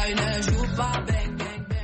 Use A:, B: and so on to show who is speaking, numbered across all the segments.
A: boy ne joue pas bang bang bang.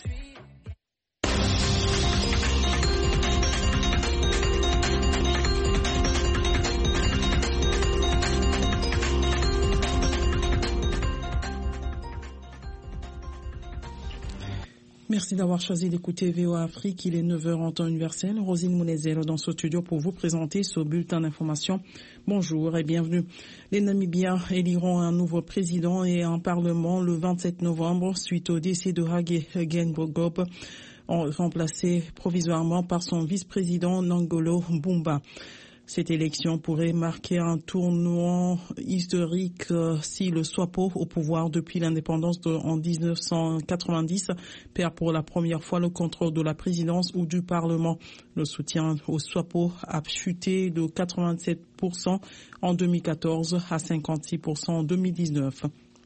B: Merci d'avoir choisi d'écouter VOA Afrique. Il est 9h en temps universel. Rosine Mounezel dans ce studio pour vous présenter ce bulletin d'information. Bonjour et bienvenue. Les Namibiens éliront un nouveau président et un parlement le 27 novembre suite au décès de Hage Geingob, remplacé provisoirement par son vice-président Nangolo Mbumba. Cette élection pourrait marquer un tournant historique si le SWAPO, au pouvoir depuis l'indépendance en 1990, perd pour la première fois le contrôle de la présidence ou du Parlement. Le soutien au SWAPO a chuté de 87% en 2014 à 56% en 2019.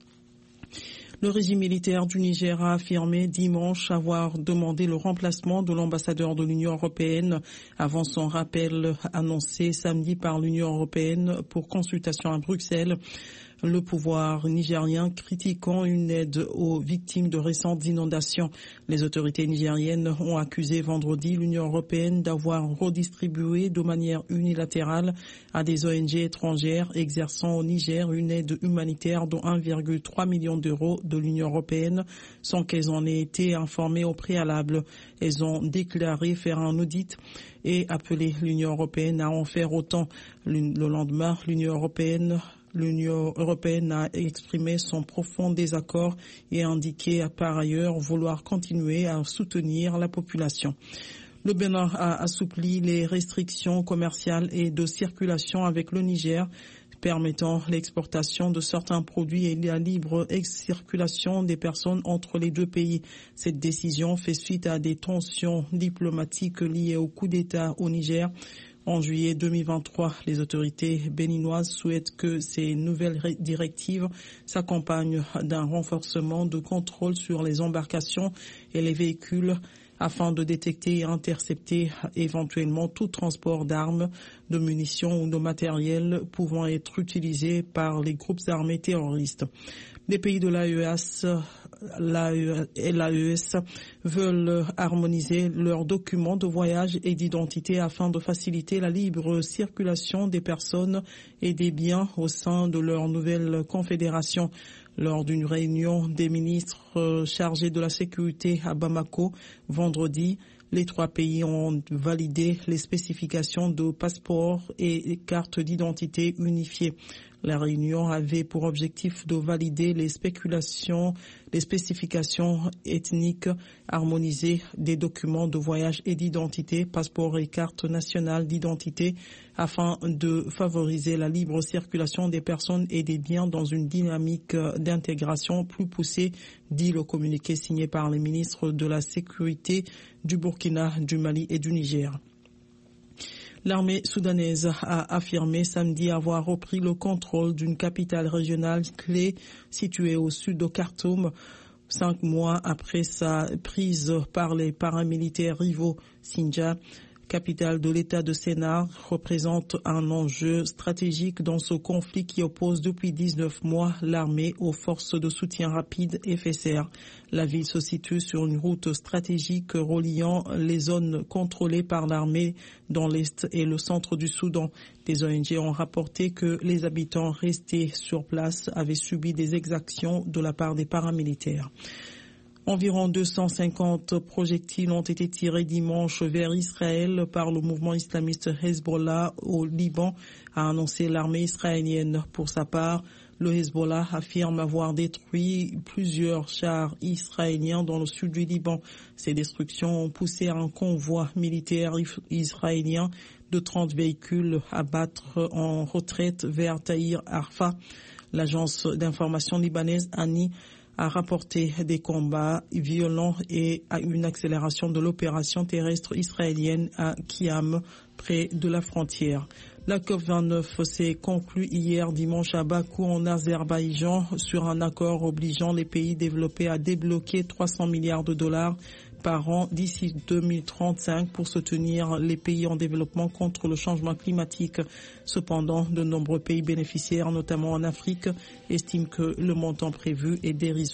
B: Le régime militaire du Niger a affirmé dimanche avoir demandé le remplacement de l'ambassadeur de l'Union européenne avant son rappel annoncé samedi par l'Union européenne pour consultation à Bruxelles. Le pouvoir nigérien critiquant une aide aux victimes de récentes inondations. Les autorités nigériennes ont accusé vendredi l'Union européenne d'avoir redistribué de manière unilatérale à des ONG étrangères exerçant au Niger une aide humanitaire de 1,3 million d'euros de l'Union européenne sans qu'elles en aient été informées au préalable. Elles ont déclaré faire un audit et appelé l'Union européenne à en faire autant. Le lendemain, l'Union européenne a exprimé son profond désaccord et a indiqué par ailleurs vouloir continuer à soutenir la population. Le Bénin a assoupli les restrictions commerciales et de circulation avec le Niger, permettant l'exportation de certains produits et la libre circulation des personnes entre les deux pays. Cette décision fait suite à des tensions diplomatiques liées au coup d'État au Niger. En juillet 2023, les autorités béninoises souhaitent que ces nouvelles directives s'accompagnent d'un renforcement de contrôle sur les embarcations et les véhicules afin de détecter et intercepter éventuellement tout transport d'armes, de munitions ou de matériel pouvant être utilisé par les groupes armés terroristes. Les pays de l'AES et l'AES veulent harmoniser leurs documents de voyage et d'identité afin de faciliter la libre circulation des personnes et des biens au sein de leur nouvelle confédération. Lors d'une réunion des ministres chargés de la sécurité à Bamako vendredi, les trois pays ont validé les spécifications de passeports et cartes d'identité unifiées. La réunion avait pour objectif de valider les spécifications ethniques harmonisées des documents de voyage et d'identité, passeports et cartes nationales d'identité, afin de favoriser la libre circulation des personnes et des biens dans une dynamique d'intégration plus poussée, dit le communiqué signé par les ministres de la Sécurité du Burkina, du Mali et du Niger. L'armée soudanaise a affirmé samedi avoir repris le contrôle d'une capitale régionale clé située au sud de Khartoum, 5 mois après sa prise par les paramilitaires rivaux. Sinja, capitale de l'État de Sennar, représente un enjeu stratégique dans ce conflit qui oppose depuis 19 mois l'armée aux forces de soutien rapide FSR. La ville se situe sur une route stratégique reliant les zones contrôlées par l'armée dans l'est et le centre du Soudan. Des ONG ont rapporté que les habitants restés sur place avaient subi des exactions de la part des paramilitaires. Environ 250 projectiles ont été tirés dimanche vers Israël par le mouvement islamiste Hezbollah au Liban, a annoncé l'armée israélienne. Pour sa part, le Hezbollah affirme avoir détruit plusieurs chars israéliens dans le sud du Liban. Ces destructions ont poussé un convoi militaire israélien de 30 véhicules à battre en retraite vers Tahrir Arfa. L'agence d'information libanaise ANI a rapporté des combats violents et à une accélération de l'opération terrestre israélienne à Kiam, près de la frontière. La COP29 s'est conclue hier dimanche à Bakou en Azerbaïdjan sur un accord obligeant les pays développés à débloquer 300 milliards de dollars par an d'ici 2035 pour soutenir les pays en développement contre le changement climatique. Cependant, de nombreux pays bénéficiaires, notamment en Afrique, estiment que le montant prévu est dérisoire.